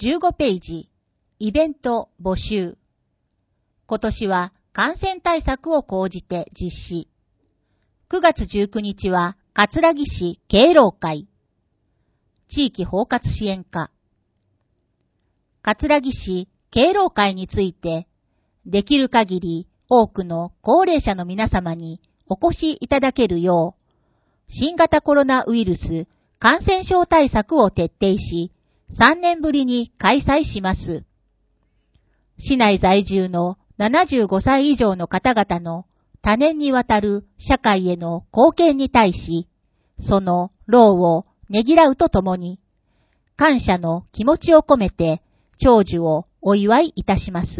15ページ、イベント募集。今年は感染対策を講じて実施。9月19日は葛城市敬老会。地域包括支援課。葛城市敬老会について、できる限り多くの高齢者の皆様にお越しいただけるよう、新型コロナウイルス感染症対策を徹底し、3年ぶりに開催します。市内在住の75歳以上の方々の多年にわたる社会への貢献に対し、その労をねぎらうとともに、感謝の気持ちを込めて長寿をお祝いいたします。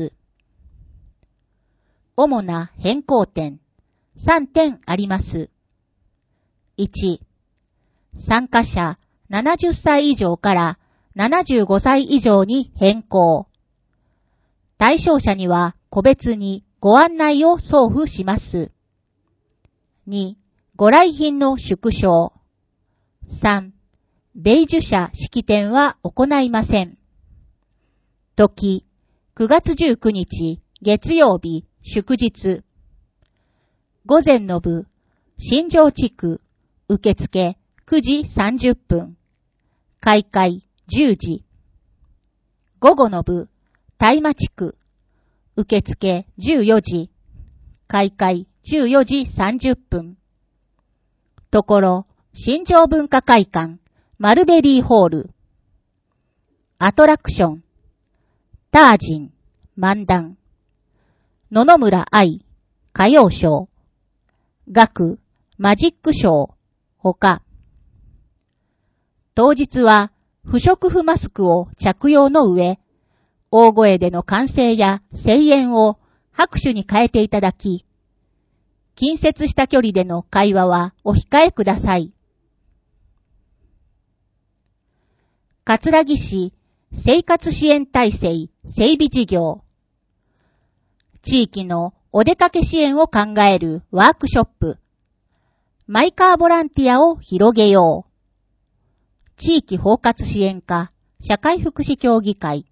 主な変更点3点あります。1、参加者70歳以上から75歳以上に変更。対象者には個別にご案内を送付します。2、ご来賓の縮小。3、米寿者式典は行いません。時、9月19日月曜日祝日。午前の部、新庄地区、受付9時30分。開会10時。午後の部、大麻地区、受付14時。開会14時30分。ところ、新庄文化会館、マルベリーホール。アトラクション、タージン、漫談。野々村愛、歌謡ショー。楽、マジックショー、他。当日は不織布マスクを着用の上、大声での歓声や声援を拍手に変えていただき、近接した距離での会話はお控えください。葛城市生活支援体制整備事業。地域のお出かけ支援を考えるワークショップ。マイカーボランティアを広げよう。地域包括支援課社会福祉協議会。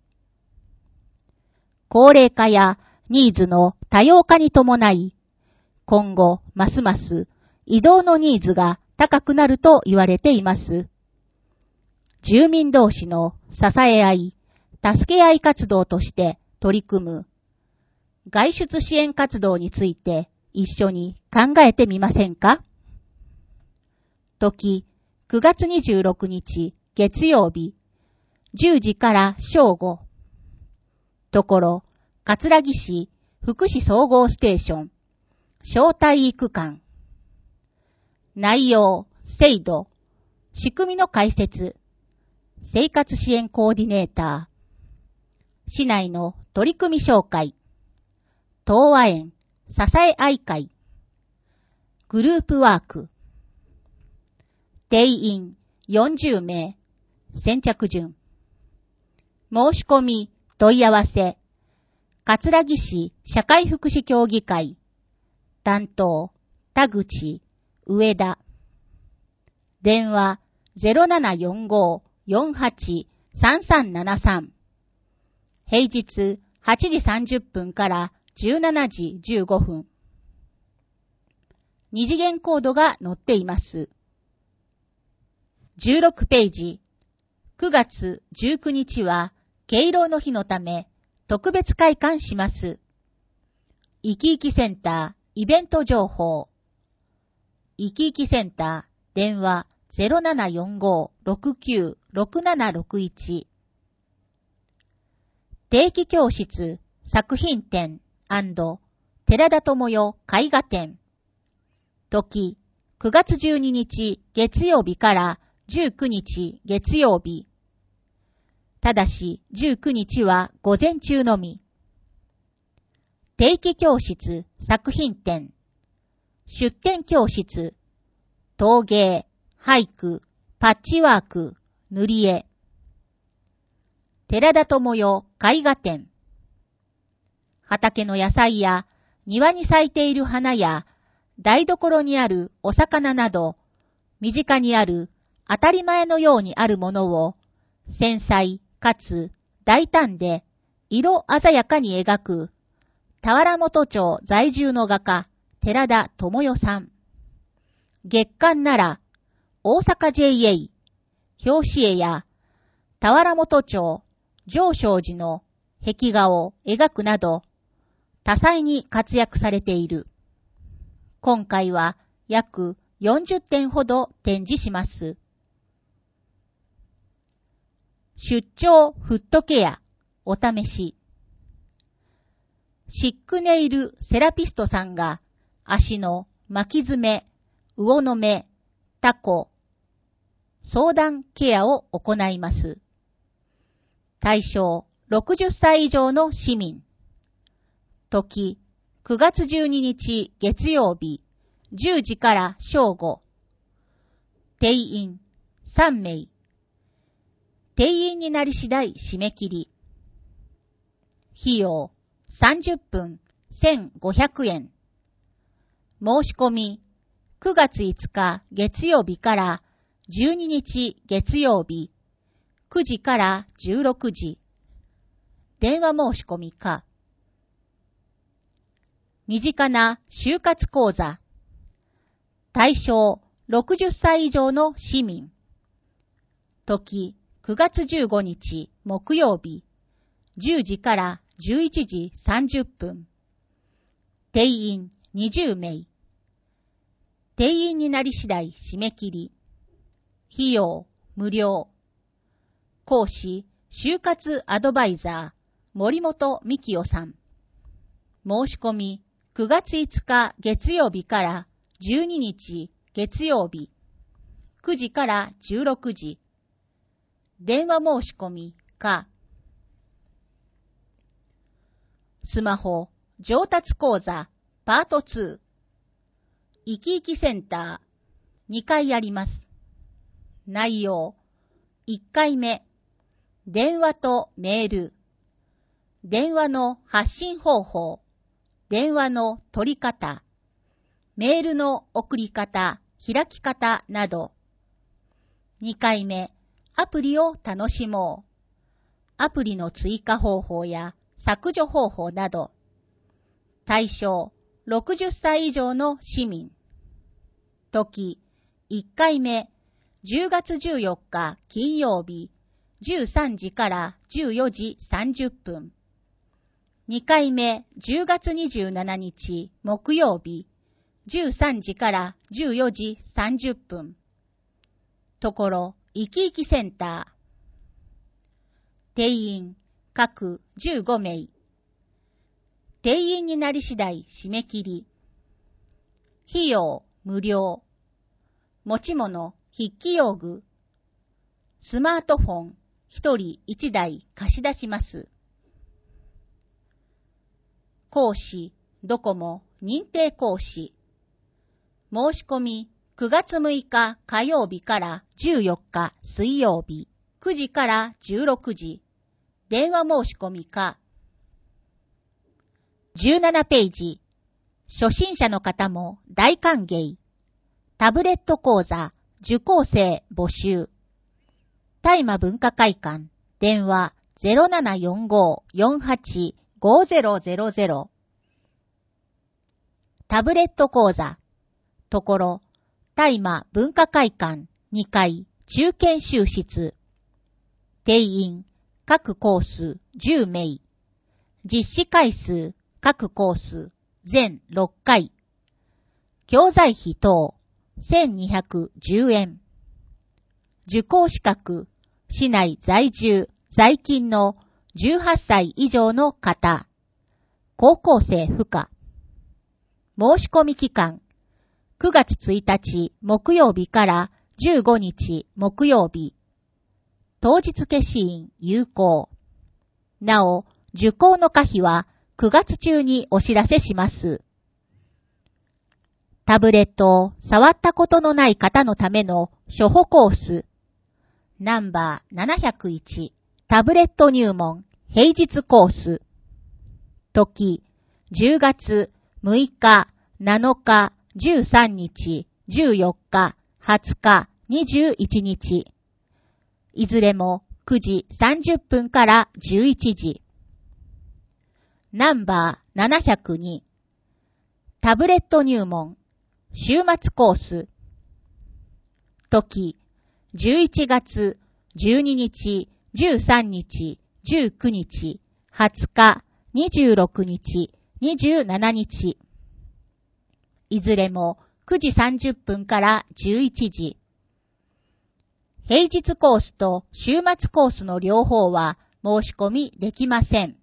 高齢化やニーズの多様化に伴い、今後ますます移動のニーズが高くなると言われています。住民同士の支え合い、助け合い活動として取り組む外出支援活動について一緒に考えてみませんか？時、9月26日月曜日、10時から正午。ところ、葛城市福祉総合ステーション、小体育館。内容、制度、仕組みの解説、生活支援コーディネーター。市内の取り組み紹介。東和園、支え合い会。グループワーク。定員40名。先着順。申し込み、問い合わせ。葛城市社会福祉協議会。担当、田口、上田。電話 0745-483373。平日8時30分から17時15分。二次元コードが載っています。16ページ。9月19日は敬老の日のため特別開館します。いきいきセンターイベント情報。いきいきセンター電話 0745-696761。定期教室作品展&寺田智代絵画展。時、9月12日月曜日から19日月曜日。ただし19日は午前中のみ。定期教室作品展。出展教室。陶芸、俳句、パッチワーク、塗り絵。寺田智代絵画展。畑の野菜や庭に咲いている花や台所にあるお魚など、身近にある当たり前のようにあるものを繊細かつ大胆で色鮮やかに描く田原本町在住の画家寺田智代さん。月刊なら大阪 JA 表紙絵や田原本町上昇寺の壁画を描くなど多彩に活躍されている。今回は約40点ほど展示します。出張フットケアお試し。シックネイルセラピストさんが足の巻き爪、魚の目、タコ、相談ケアを行います。対象60歳以上の市民。時9月12日月曜日10時から正午。定員3名。定員になり次第締め切り。費用30分1500円。申し込み9月5日月曜日から12日月曜日9時から16時。電話申し込みか。身近な就活講座。対象60歳以上の市民。時9月15日木曜日10時から11時30分。定員20名。定員になり次第締め切り。費用無料。講師就活アドバイザー森本幹夫さん。申し込み9月5日月曜日から12日月曜日9時から16時。電話申し込みか。スマホ上達講座パート2。生き生きセンター2回あります。内容1回目。電話とメール。電話の発信方法。電話の取り方。メールの送り方、開き方など。2回目。アプリを楽しもう。アプリの追加方法や削除方法など。対象60歳以上の市民。時1回目10月14日金曜日13時から14時30分。2回目10月27日木曜日13時から14時30分。ところ生き生きセンター。定員各15名。定員になり次第締め切り。費用無料。持ち物筆記用具。スマートフォン1人1台貸し出します。講師ドコモ認定講師。申し込み9月6日火曜日から14日水曜日9時から16時。電話申し込みか。17ページ。初心者の方も大歓迎。タブレット講座受講生募集。大麻文化会館電話 0745-485000。タブレット講座ところ大麻文化会館2階中研修室。定員各コース10名。実施回数各コース全6回。教材費等1210円。受講資格市内在住在勤の18歳以上の方。高校生不可。申し込み期間9月1日木曜日から15日木曜日。当日消印有効。なお、受講の可否は9月中にお知らせします。タブレットを触ったことのない方のための初歩コース。ナンバー701タブレット入門平日コース。時10月6日、7日、13日、14日、20日、21日。いずれも 9時30分から11時。ナンバー702。タブレット入門。週末コース。時、11月12日、13日、19日、20日、26日、27日。いずれも9時30分から11時。平日コースと週末コースの両方は申し込みできません。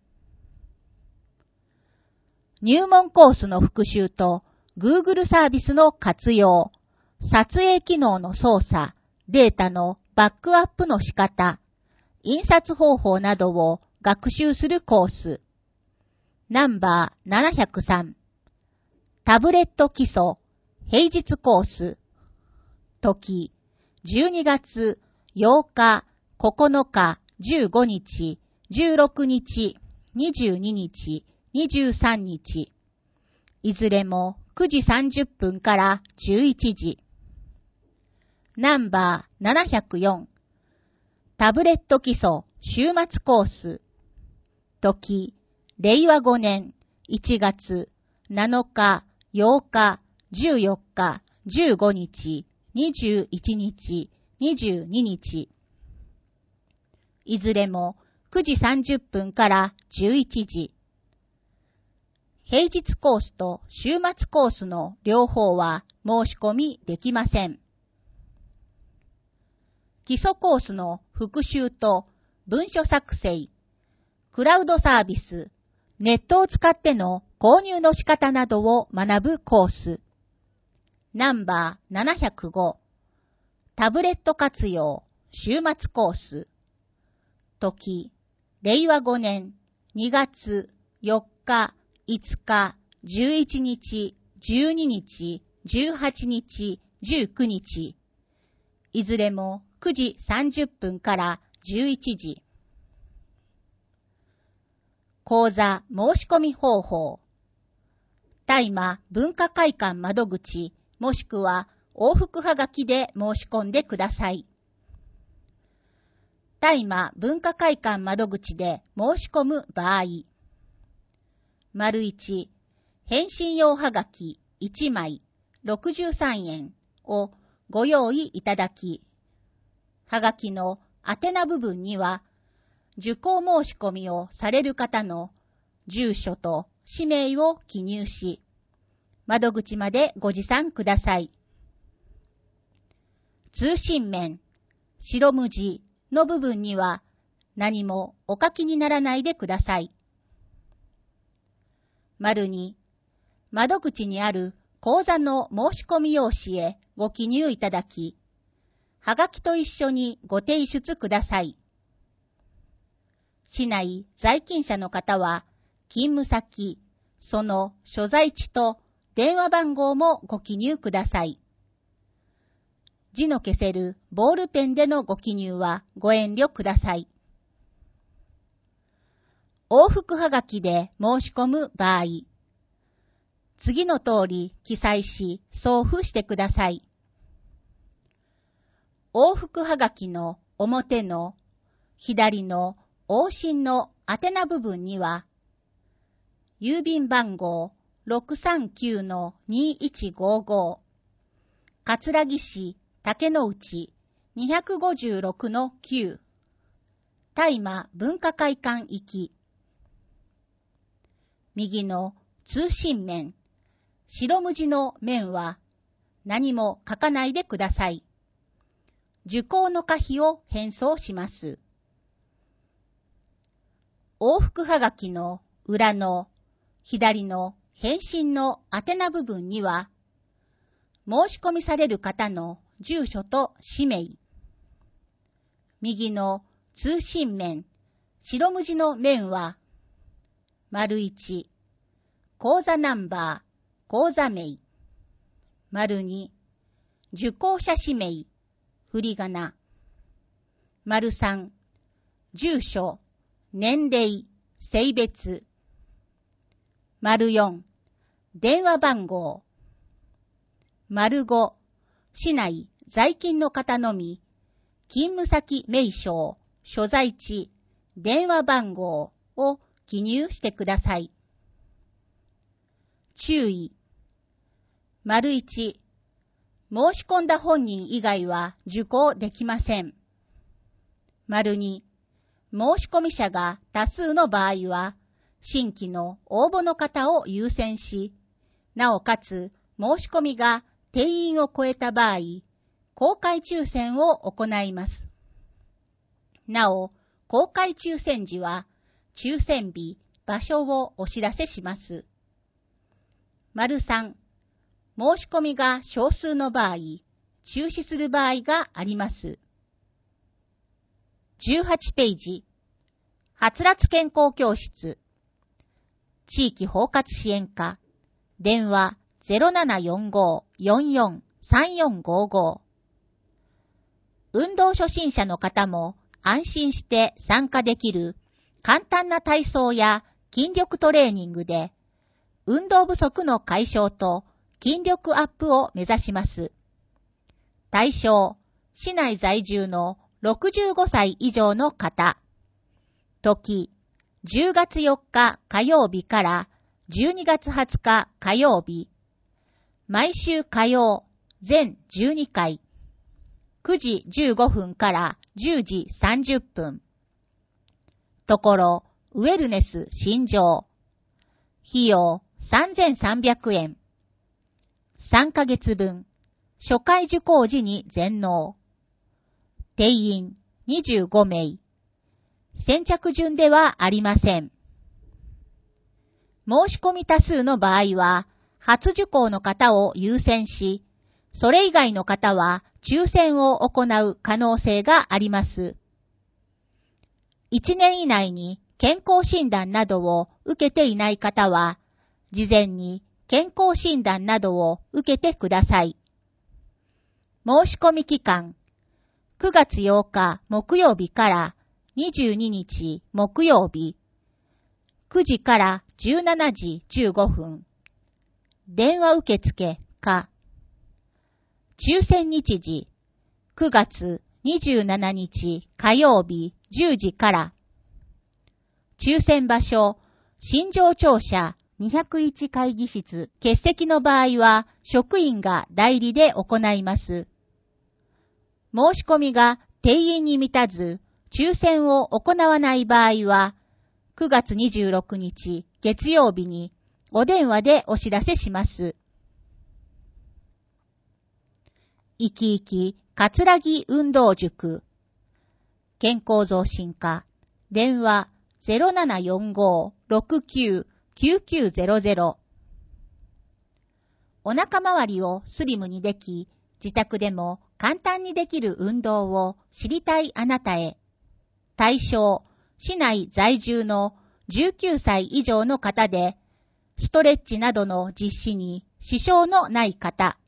入門コースの復習と Google サービスの活用、撮影機能の操作、データのバックアップの仕方、印刷方法などを学習するコース。ナンバー703。タブレット基礎、平日コース。時、12月8日、9日、15日、16日、22日、23日。いずれも9時30分から11時。ナンバー704。タブレット基礎週末コース。時、令和5年1月7日、8日、14日、15日、21日、22日。いずれも9時30分から11時。平日コースと週末コースの両方は申し込みできません。基礎コースの復習と文書作成、クラウドサービス、ネットを使っての購入の仕方などを学ぶコース。ナンバー705。タブレット活用、週末コース。時、令和5年2月4日、5日、11日、12日、18日、19日。いずれも9時30分から11時。講座申し込み方法。大麻文化会館窓口もしくは往復はがきで申し込んでください。大麻文化会館窓口で申し込む場合。1、返信用はがき1枚63円をご用意いただき、はがきの宛名部分には、受講申し込みをされる方の住所と氏名を記入し、窓口までご持参ください。通信面、白無地の部分には何もお書きにならないでください。2、窓口にある講座の申し込み用紙へご記入いただき、はがきと一緒にご提出ください。市内在勤者の方は、勤務先、その所在地と電話番号もご記入ください。字の消せるボールペンでのご記入はご遠慮ください。往復はがきで申し込む場合、次の通り記載し送付してください。往復はがきの表の左の往診の宛名部分には、郵便番号 639-2155 葛城市竹之内 256-9 大麻文化会館行き。右の通信面、白無地の面は何も書かないでください。受講の可否を返送します。往復はがきの裏の左の返信の宛名部分には、申し込みされる方の住所と氏名。右の通信面、白無地の面は、1、講座ナンバー、講座名。2、受講者氏名、振り仮名。3、住所、年齢、性別。4、電話番号。5、市内在勤の方のみ、勤務先名称、 所在地、電話番号を記入してください。注意。1、申し込んだ本人以外は受講できません。2、申し込み者が多数の場合は、新規の応募の方を優先し、なおかつ申し込みが定員を超えた場合、公開抽選を行います。なお、公開抽選時は、抽選日、場所をお知らせします。3、申し込みが少数の場合、中止する場合があります。18ページ、はつらつ健康教室、地域包括支援課、電話 0745-443455。運動初心者の方も安心して参加できる簡単な体操や筋力トレーニングで、運動不足の解消と筋力アップを目指します。対象、市内在住の65歳以上の方。時、10月4日火曜日から12月20日火曜日。毎週火曜、全12回。9時15分から10時30分。ところ、ウェルネス新庄。費用3300円。3ヶ月分。初回受講時に全納。定員25名。先着順ではありません。申し込み多数の場合は、初受講の方を優先し、それ以外の方は抽選を行う可能性があります。1年以内に健康診断などを受けていない方は、事前に健康診断などを受けてください。申し込み期間、9月8日木曜日から22日木曜日、9時から17時15分。電話受付か。抽選日時、9月27日火曜日10時から。抽選場所、新庄庁舎201会議室。欠席の場合は職員が代理で行います。申し込みが定員に満たず、抽選を行わない場合は、9月26日月曜日にお電話でお知らせします。いきいき葛城運動塾。健康増進課。電話 0745-699900。お腹周りをスリムにでき、自宅でも簡単にできる運動を知りたいあなたへ。対象、市内在住の19歳以上の方で、ストレッチなどの実施に支障のない方。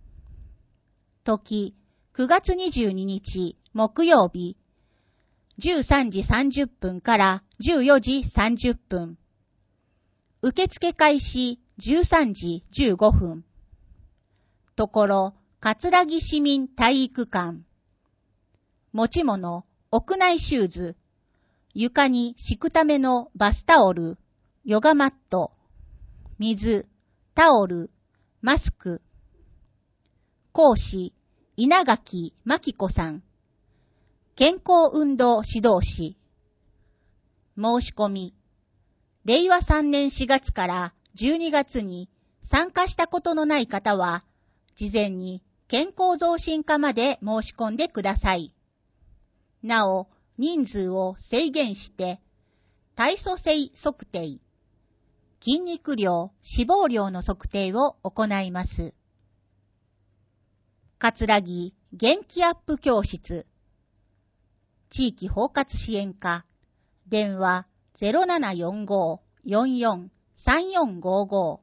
時、9月22日木曜日、13時30分から14時30分。受付開始13時15分。ところ、葛城市民体育館。持ち物、屋内シューズ。床に敷くためのバスタオル、ヨガマット、水、タオル、マスク。講師、稲垣真紀子さん。健康運動指導士。申し込み。令和3年4月から12月に参加したことのない方は、事前に健康増進課まで申し込んでください。なお、人数を制限して、体組成測定、筋肉量、脂肪量の測定を行います。葛城元気アップ教室。地域包括支援課。電話 0745-443455。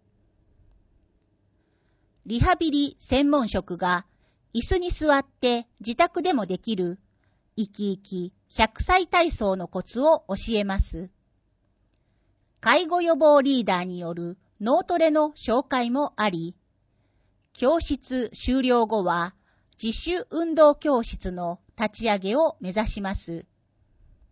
リハビリ専門職が椅子に座って自宅でもできる生き生き100歳体操のコツを教えます。介護予防リーダーによる脳トレの紹介もあり、教室終了後は自主運動教室の立ち上げを目指します。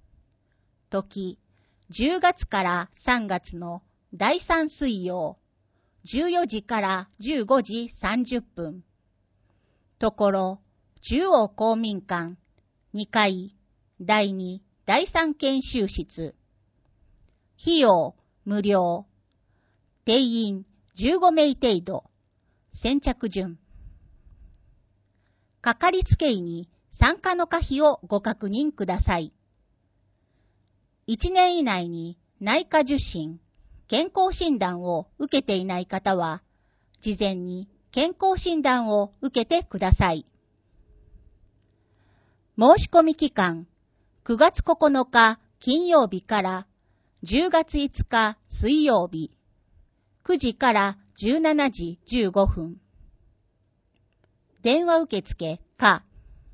時、10月から3月の第3水曜、14時から15時30分。ところ、中央公民館、2階、第2、第3研修室。費用、無料。定員、15名程度。先着順。かかりつけ医に参加の可否をご確認ください。1年以内に内科受診、健康診断を受けていない方は、事前に健康診断を受けてください。申し込み期間、9月9日金曜日から10月5日水曜日、9時から17時15分。電話受付か。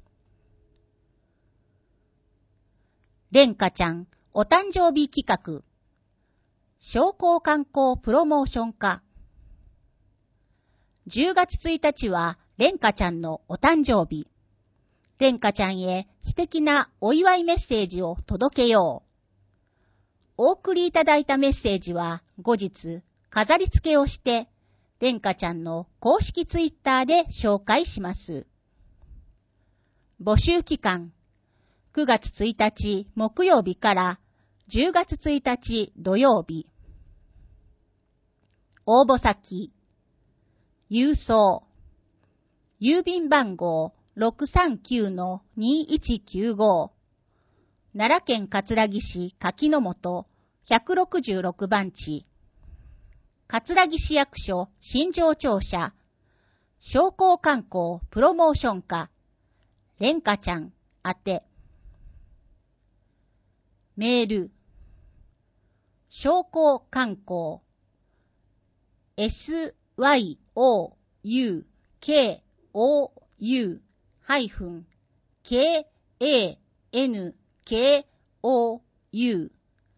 蓮華ちゃんお誕生日企画。商工観光プロモーション課。10月1日は蓮華ちゃんのお誕生日。蓮華ちゃんへ素敵なお祝いメッセージを届けよう。お送りいただいたメッセージは後日飾り付けをして蓮華ちゃんの公式ツイッターで紹介します。募集期間9月1日木曜日から10月1日土曜日。応募先、郵送、郵便番号 639-2195 奈良県葛城市柿の本166番地、葛城市役所新庄庁舎、商工観光プロモーション課、蓮華ちゃん宛て。メール、商工観光、syoukou-kankou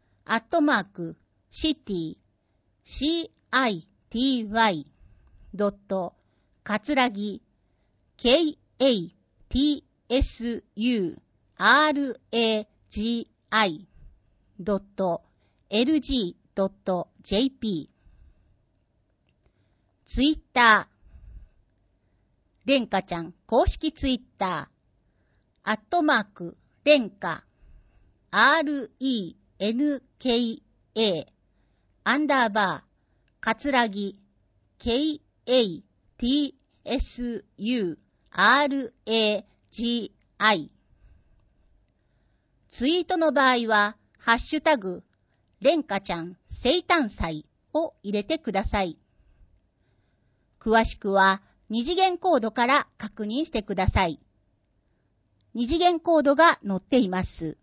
katsuragi.lg.jp ツイッター、蓮華ちゃん公式ツイッター、@蓮華、RENKA、葛城、KATSURAGI。ツイートの場合は、ハッシュタグ、蓮華ちゃん生誕祭を入れてください。詳しくは二次元コードから確認してください。二次元コードが載っています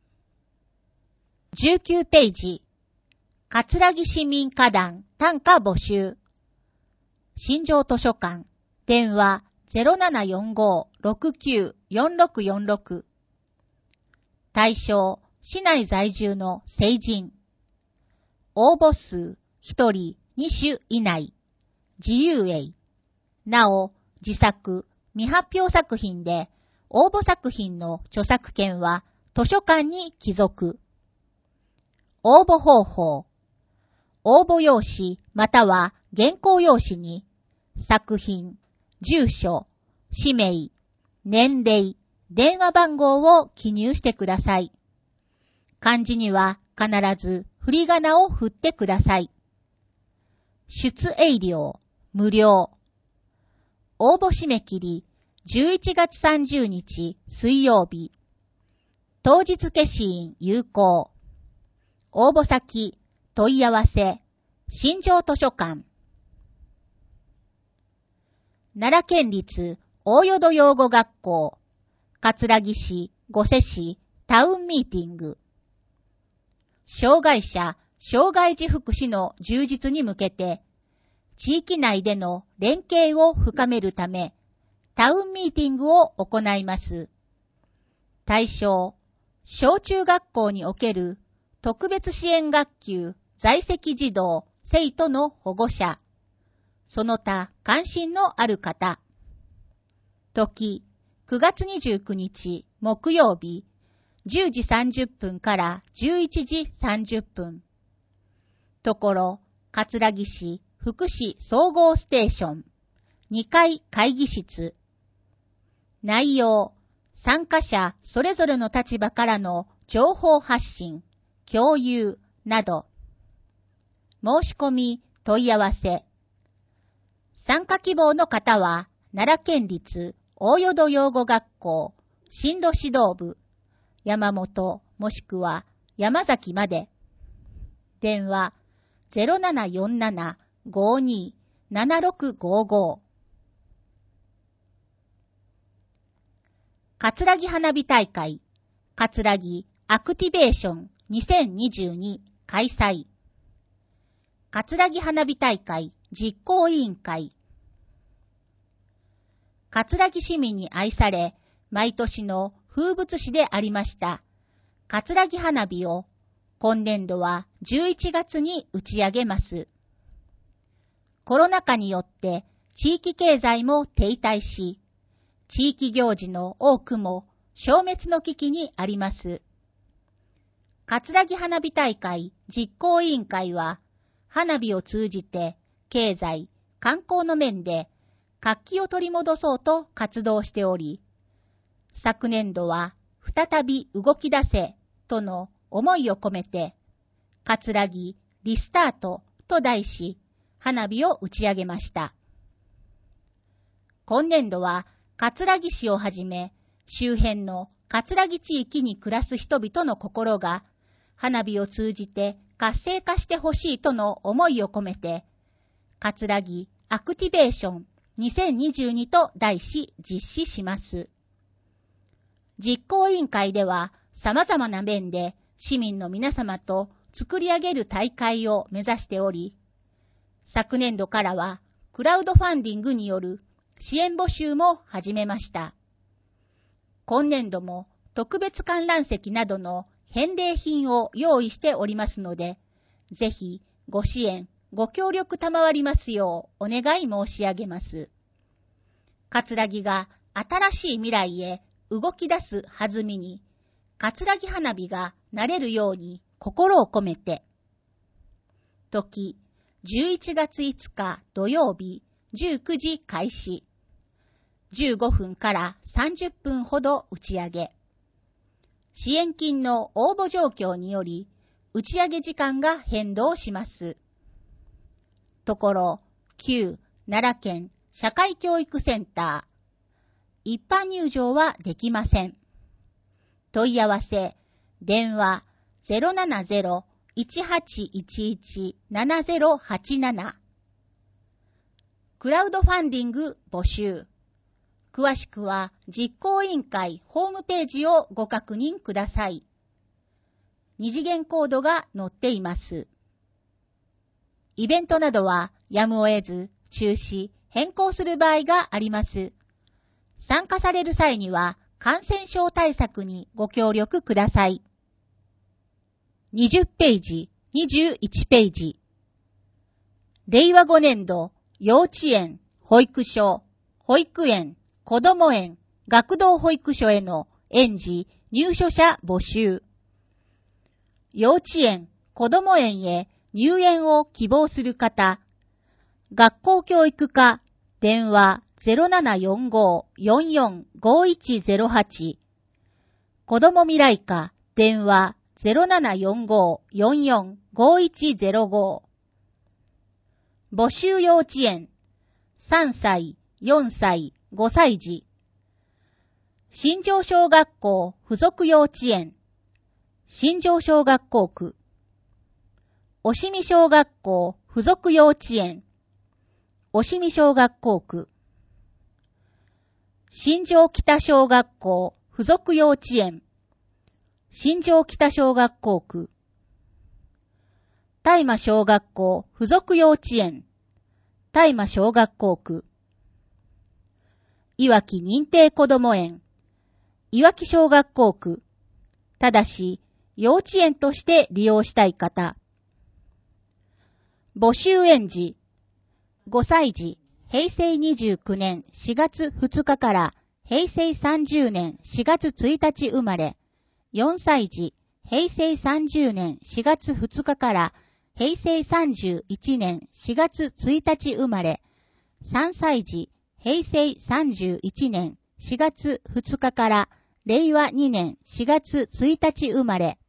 。19ページ、葛城市民歌壇単価募集。新庄図書館、電話 0745-694646。対象、市内在住の成人。応募数1人2種以内。自由営。なお、自作、未発表作品で、応募作品の著作権は図書館に帰属。応募方法。応募用紙または原稿用紙に、作品、住所、氏名、年齢、電話番号を記入してください。漢字には必ず振り仮名を振ってください。出営料、無料。応募締め切り、11月30日水曜日。当日消印有効。応募先、問い合わせ、新庄図書館。奈良県立大淀養護学校、葛城市、御所市、タウンミーティング。障害者、障害児福祉の充実に向けて、地域内での連携を深めるため、タウンミーティングを行います。対象、小中学校における特別支援学級在籍児童、生徒の保護者、その他関心のある方。時、9月29日木曜日、 10時30分から11時30分。ところ、葛城市福祉総合ステーション、2階会議室。内容、参加者それぞれの立場からの情報発信、共有など。申し込み、問い合わせ。参加希望の方は、奈良県立大淀養護学校進路指導部、山本もしくは山崎まで。電話 0747-527655。葛城花火大会、葛城アクティベーション2022開催。葛城花火大会実行委員会。葛城市民に愛され、毎年の風物詩でありました、葛城花火を、今年度は11月に打ち上げます。コロナ禍によって地域経済も停滞し、地域行事の多くも消滅の危機にあります。葛城花火大会実行委員会は、花火を通じて経済、観光の面で活気を取り戻そうと活動しており、昨年度は再び動き出せとの思いを込めて、葛城リスタートと題し、花火を打ち上げました。今年度は葛城市をはじめ、周辺の葛城地域に暮らす人々の心が、花火を通じて活性化してほしいとの思いを込めて、葛城アクティベーション2022と題し実施します。実行委員会では様々な面で市民の皆様と作り上げる大会を目指しており、昨年度からはクラウドファンディングによる支援募集も始めました。今年度も特別観覧席などの返礼品を用意しておりますので、ぜひご支援、ご協力賜りますようお願い申し上げます。葛城が新しい未来へ動き出す弾みに、葛城花火がなれるように心を込めて。時、11月5日土曜日19時開始。15分から30分ほど打ち上げ。支援金の応募状況により、打ち上げ時間が変動します。ところ、旧奈良県社会教育センター。一般入場はできません。問い合わせ、電話 070-1811-7087。クラウドファンディング募集。詳しくは実行委員会ホームページをご確認ください。二次元コードが載っています。イベントなどはやむを得ず中止、変更する場合があります。参加される際には感染症対策にご協力ください。20ページ、21ページ。令和5年度、幼稚園、保育所、保育園、子ども園、学童保育所への園児、入所者募集。幼稚園、子ども園へ入園を希望する方、学校教育課、電話0745-445108。子ども未来課、電話0745-445105。募集幼稚園、3歳、4歳、5歳児。新庄小学校附属幼稚園、新庄小学校区。押見小学校附属幼稚園、押見小学校区。新庄北小学校附属幼稚園、新庄北小学校区。大間小学校附属幼稚園、大間小学校区。いわき認定こども園、いわき小学校区。ただし、幼稚園として利用したい方。募集園児、5歳児、平成29年4月2日から平成30年4月1日生まれ、 4歳児、平成30年4月2日から平成31年4月1日生まれ、3歳児、平成31年4月2日から令和2年4月1日生まれ。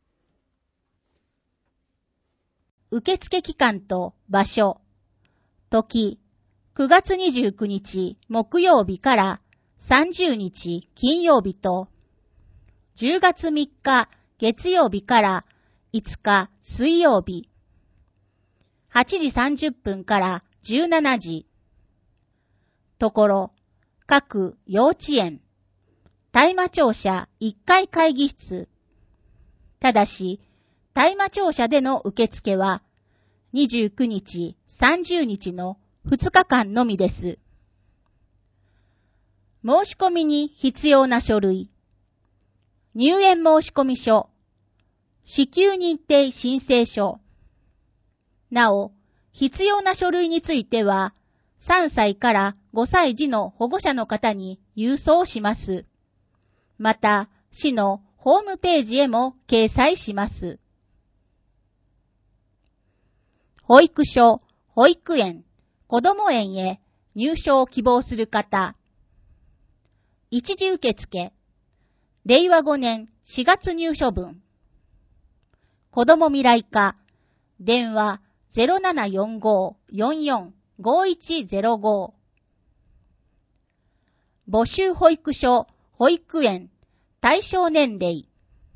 受付期間と場所。時、9月29日木曜日から30日金曜日と、10月3日月曜日から5日水曜日。8時30分から17時。ところ、各幼稚園。大麻庁舎1階会議室。ただし、大麻庁舎での受付は、29日、30日の2日間のみです。申し込みに必要な書類。入園申込書。支給認定申請書。なお、必要な書類については、3歳から5歳児の保護者の方に郵送します。また、市のホームページへも掲載します。保育所、保育園、子ども園へ入所を希望する方。一時受付。令和5年4月入所分。子ども未来課。電話 0745-445105。募集保育所、保育園、対象年齢。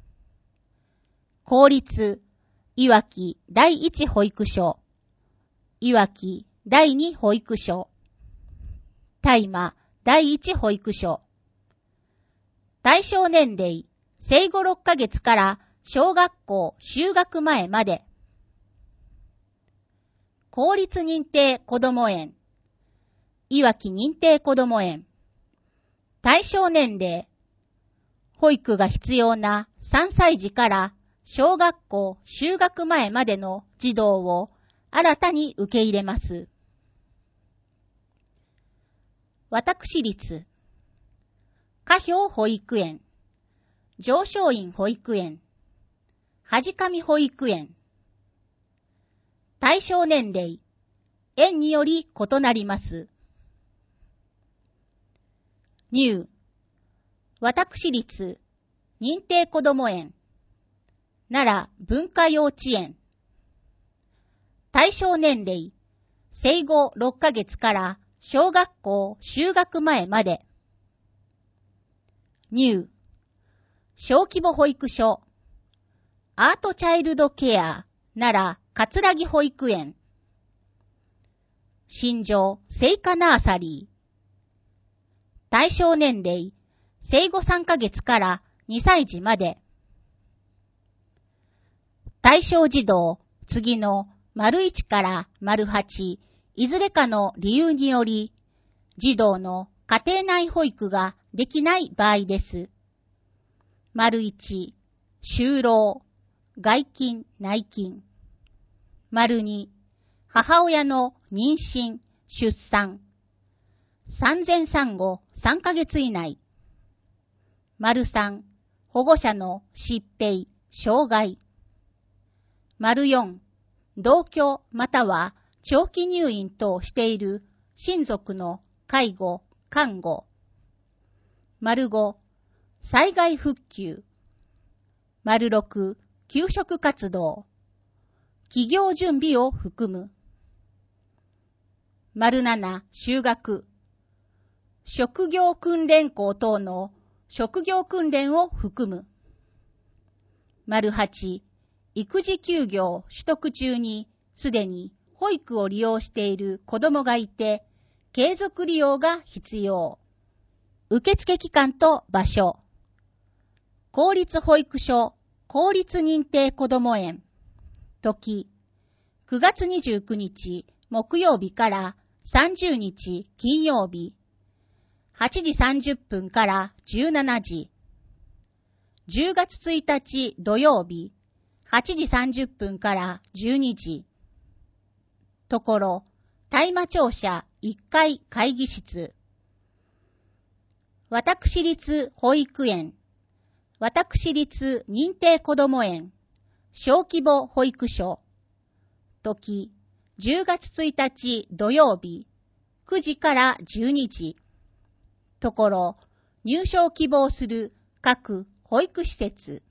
公立、いわき第一保育所、いわき第二保育所、大麻第一保育所。対象年齢、生後6ヶ月から小学校就学前まで。公立認定こども園、いわき認定こども園。対象年齢、保育が必要な3歳児から小学校就学前までの児童を新たに受け入れます。私立、花氷保育園、上昇院保育園、はじかみ保育園。対象年齢、園により異なります。入、私立、認定こども園、奈良文化幼稚園。対象年齢、生後6ヶ月から小学校就学前まで。入、小規模保育所、アートチャイルドケア、奈良葛城保育園。新庄聖火ナーサリー。対象年齢、生後3ヶ月から2歳児まで。対象児童、次の1から8、いずれかの理由により、児童の家庭内保育ができない場合です。1、就労、外勤、内勤。2、母親の妊娠、出産。産前産後3ヶ月以内。3、保護者の疾病、障害。4、同居または長期入院等している親族の介護、看護。5、災害復旧。6、給食活動。企業準備を含む。7、就学。職業訓練校等の職業訓練を含む。8、育児休業取得中にすでに保育を利用している子どもがいて、継続利用が必要。受付期間と場所。公立保育所、公立認定こども園。時、9月29日木曜日から30日金曜日。8時30分から17時。10月1日土曜日。8時30分から12時。ところ、大麻庁舎1階会議室。私立保育園。 私立認定こども園小規模保育所時10月1日土曜日9時から12時ところ入所を希望する各保育施設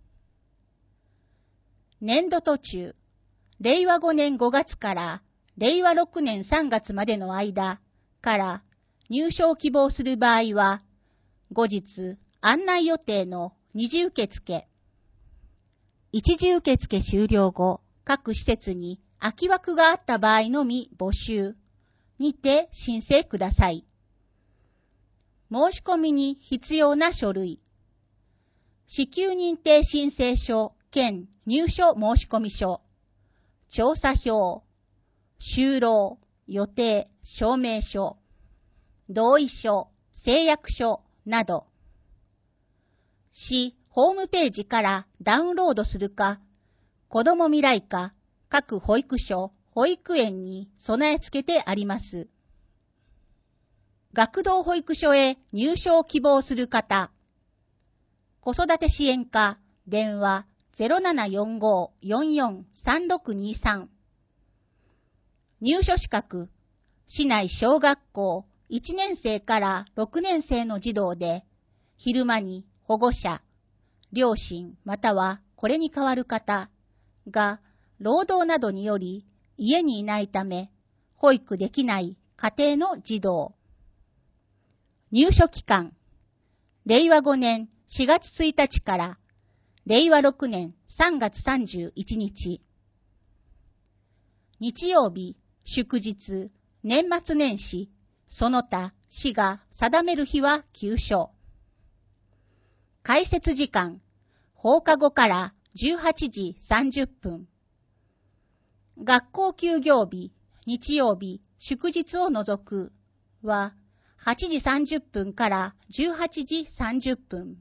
年度途中令和5年5月から令和6年3月までの間から入所を希望する場合は後日案内予定の二次受付一次受付終了後各施設に空き枠があった場合のみ募集にて申請ください。申し込みに必要な書類支給認定申請書兼入所申込書調査票就労予定証明書同意書誓約書など市ホームページからダウンロードするか子ども未来課各保育所保育園に備え付けてあります。学童保育所へ入所を希望する方子育て支援課電話 0745-443623 入所資格市内小学校1年生から6年生の児童で昼間に保護者、両親またはこれに代わる方が労働などにより家にいないため保育できない家庭の児童入所期間令和5年4月1日から令和6年3月31日日曜日、祝日、年末年始その他市が定める日は休所開設時間放課後から18時30分学校休業日、日曜日、祝日を除くは8時30分から18時30分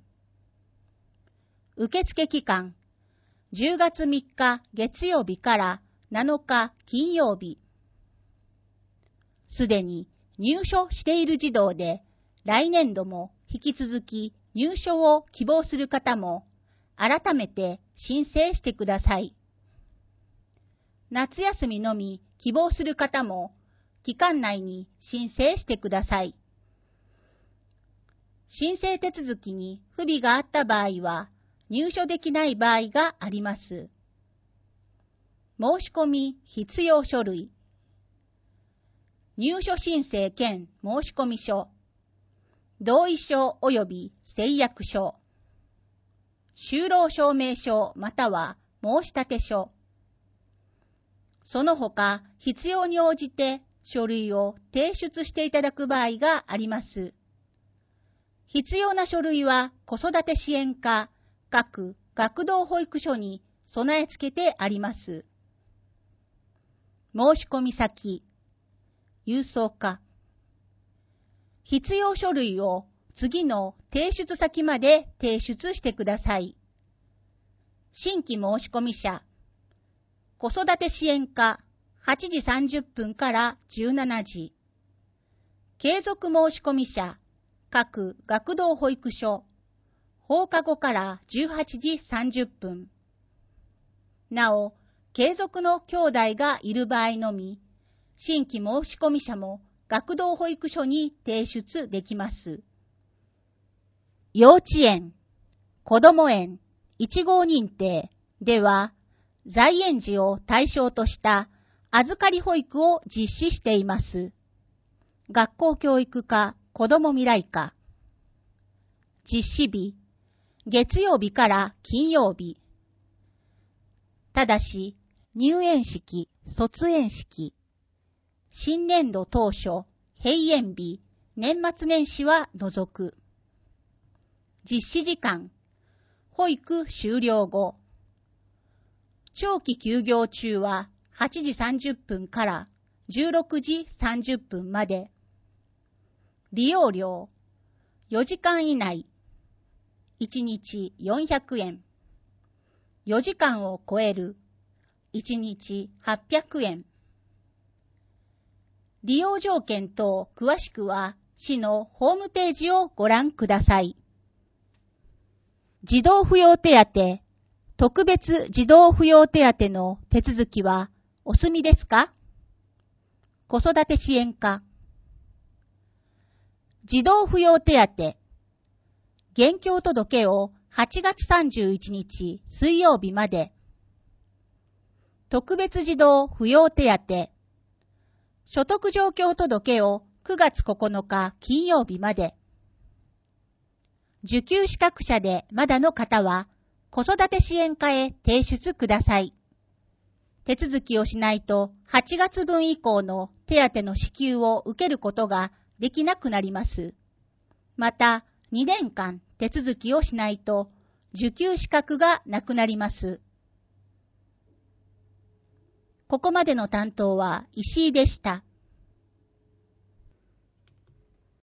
受付期間10月3日月曜日から7日金曜日すでに入所している児童で来年度も引き続き入所を希望する方も改めて申請してください。夏休みのみ希望する方も期間内に申請してください。申請手続きに不備があった場合は入所できない場合があります。申し込み必要書類入所申請兼申込書同意書及び誓約書就労証明書または申立書その他必要に応じて書類を提出していただく場合があります。必要な書類は子育て支援課各学童保育所に備え付けてあります。申し込み先郵送課必要書類を次の提出先まで提出してください。新規申込者子育て支援課8時30分から17時継続申込者各学童保育所放課後から18時30分なお継続の兄弟がいる場合のみ新規申込者も学童保育所に提出できます。幼稚園、こども園、1号認定では在園児を対象とした預かり保育を実施しています。学校教育課、子ども未来課実施日、月曜日から金曜日ただし入園式、卒園式新年度当初、閉園日、年末年始は除く。実施時間、保育終了後。長期休業中は8時30分から16時30分まで。利用料、4時間以内、1日400円。4時間を超える、1日800円。利用条件等詳しくは市のホームページをご覧ください。 児童扶養手当、特別児童扶養手当の手続きはお済みですか？子育て支援課。児童扶養手当、現況届を8月31日水曜日まで。特別児童扶養手当、所得状況届を9月9日金曜日まで。受給資格者でまだの方は、子育て支援課へ提出ください。手続きをしないと8月分以降の手当の支給を受けることができなくなります。また、2年間手続きをしないと受給資格がなくなります。ここまでの担当は石井でした。